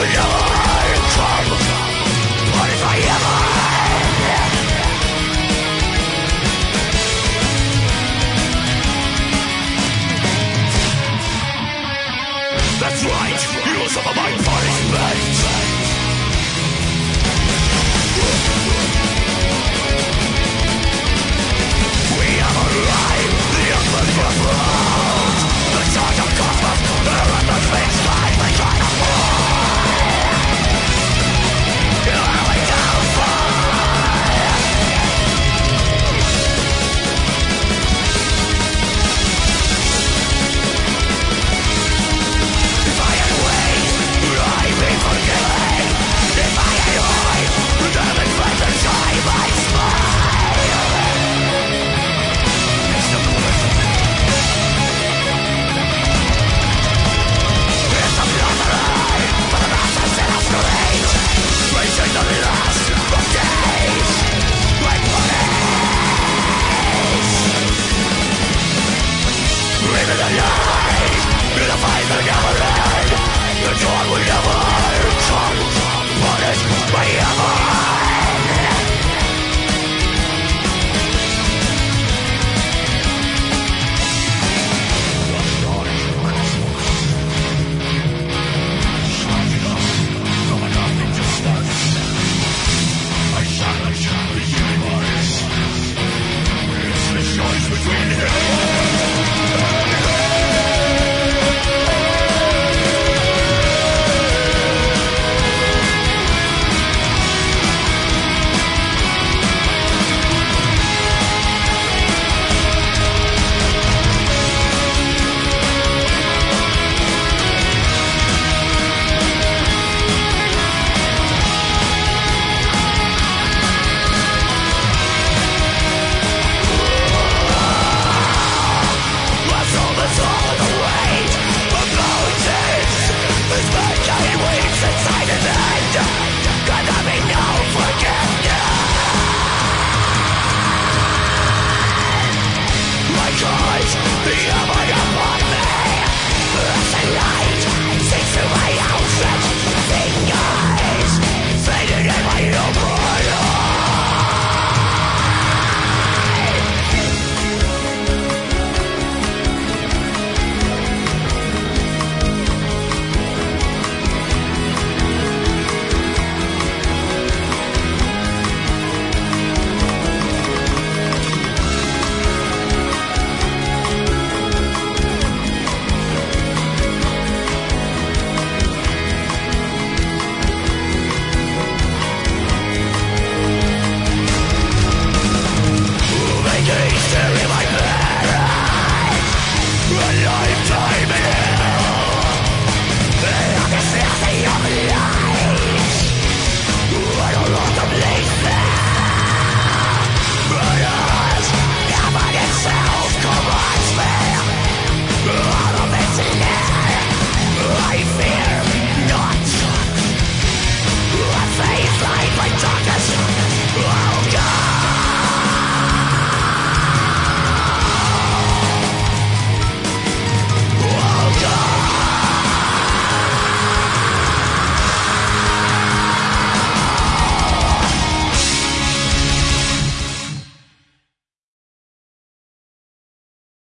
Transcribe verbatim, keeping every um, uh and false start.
will never come. What if I ever? That's right, you suffer my punishment. We are alive, the unbelievable world. The charge of cosmos, the relentless fixed life they try to fall. You are only downfall. If I had ways, would I be forgiven? If I had eyes, would I be friends and try my smile? It's the moment. It's a blustery, but the masses in our screens, reaching the last of days. Like police, living the light in a fight that never ends. The dawn will never